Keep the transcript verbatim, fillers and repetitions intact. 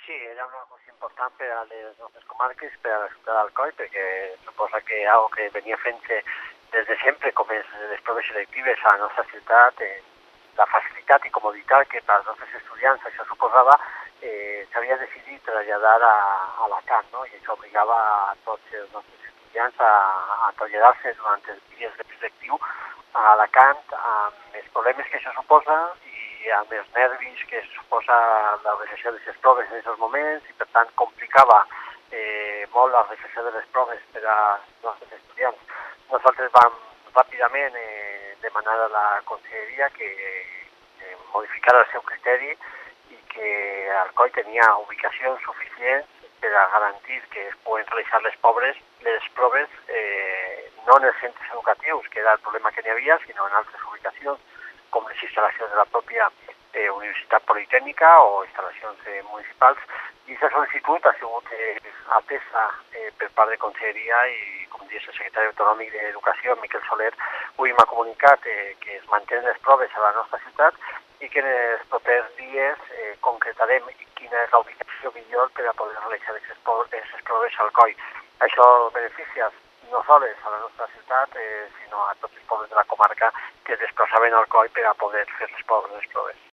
Sí, era una cosa important per a les nostres comarques, per a la ciutat d'Alcoi, perquè suposa que algo que venia fent-se des de sempre, com és les proves selectives a la nostra ciutat, eh, la facilitat i comoditat que per als nostres estudiants això suposava, eh, s'havia decidit traslladar a, a Alacant, no? I això obligava a tots els nostres estudiants a, a traslladar-se durant els dies de preselectiu a Alacant, amb els problemes que això suposa i amb els nervis que suposa la realització de les proves en aquests moments, i per tant complicava eh, molt la realització de les proves per als nostres estudiants. Nosaltres vam ràpidament eh, demanar a la conselleria que eh, modificara el seu criteri i que Alcoi tenia ubicacions suficients per a garantir que es poden realitzar les, pobres, les proves eh, no en els centres educatius, que era el problema que n'hi havia, sinó en altres ubicacions, com les instal·lacions de la pròpia eh, Universitat Politècnica o instal·lacions eh, municipals. I aquesta sol·licitud ha sigut eh, atesa eh, per part de Conselleria i, com dius, el secretari autonòmic d'Educació, Miquel Soler, avui m'ha comunicat eh, que es mantenen les proves a la nostra ciutat i que en els propers dies eh, concretarem quina és la ubicació millor per a poder realitzar aquestes proves al Alcoi. Això beneficia no sols a la nostra ciutat, eh, sinó a tots els pobles de la comarca que es desplaçaven al Alcoi per a poder fer les proves.